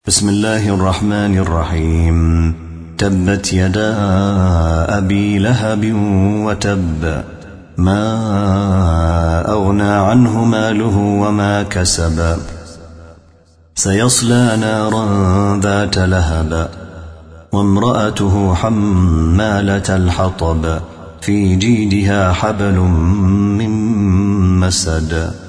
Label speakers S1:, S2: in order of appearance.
S1: بسم الله الرحمن الرحيم. تبت يدا أبي لهب وتب، ما أغنى عنه ماله وما كسب، سيصلى نارا ذات لهب، وامرأته حمالة الحطب، في جيدها حبل من مسد.